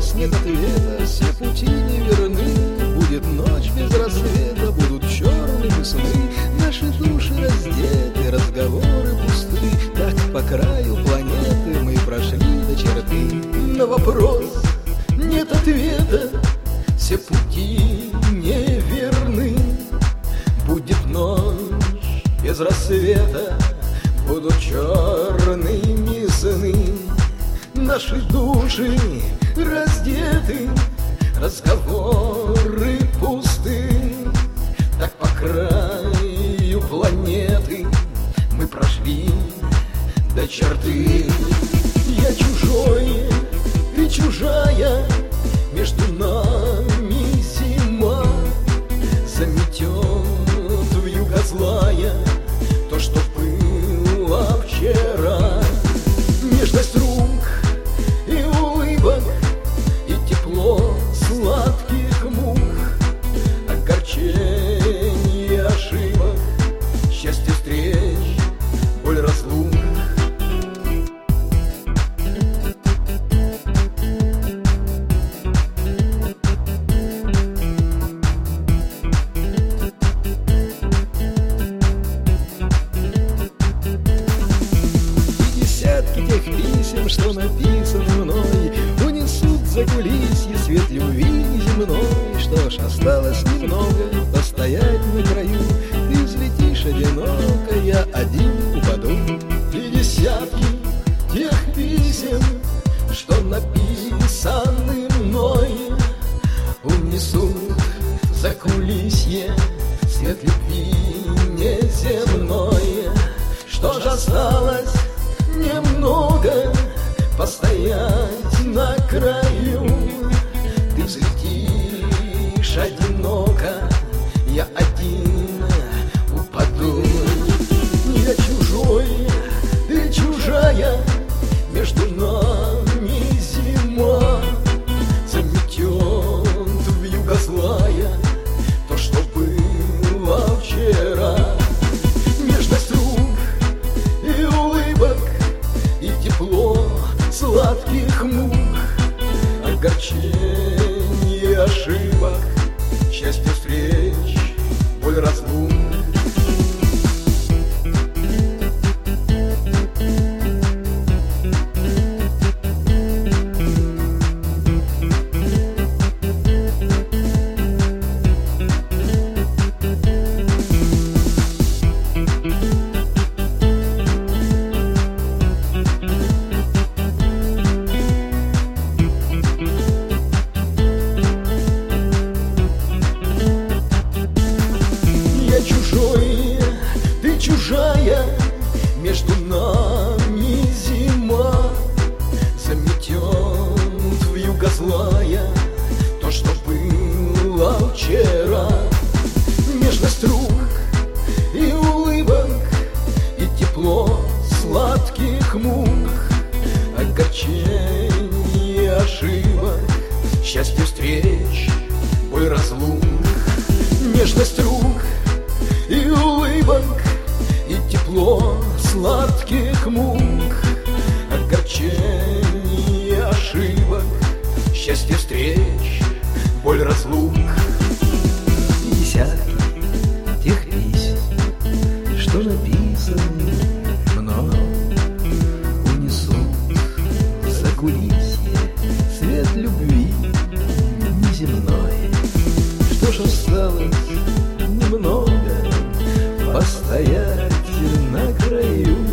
вопрос нет ответа, все пути неверны. Будет ночь без рассвета, будут черными сны. Наши души раздеты, разговоры пусты. Так по краю планеты мы прошли до черты. На вопрос нет ответа, все пути неверны. Будет ночь без рассвета, будут черными сны. Наши души раздеты, разговоры пусты. Так по краю планеты мы прошли до черты. Я чужой, ты чужая, между нами зима. Заметет вьюга злая то, что было вчера. Нежность рук и улыбок, и тепло сладких мук, огорчение ошибок, счастье встреч, боль разлук. Тех писем, что написаны мной, унесут за кулисье свет любви неземной. Что ж, осталось немного постоять на краю. Ты взлетишь одиноко, я один упаду. И десятки тех писем, что написаны мной, унесут за кулисье свет любви неземной. Что ж, осталось немного постоять на краю. Ты взлетишь одиноко, я один упаду. Я чужой, ты чужая, между нами зима. Заметет вьюга злая то, что было вчера. Нежность рук и улыбок, и тепло сладких мук, огорчение ошибок, счастье встреч, боль разлук. Чужой, ты чужая, между нами зима. Заметет вьюга злая то, что было вчера. Нежность рук и улыбок, и тепло сладких мук, огорчение ошибок, счастье встреч, боль разлук. Нежность рук и улыбок, и тепло сладких мук, огорчение ошибок, счастье встреч, боль разлук. И десятки тех писем, что написаны мной, унесут за кулисье свет любви неземной. Что ж, осталось немного постоять на краю.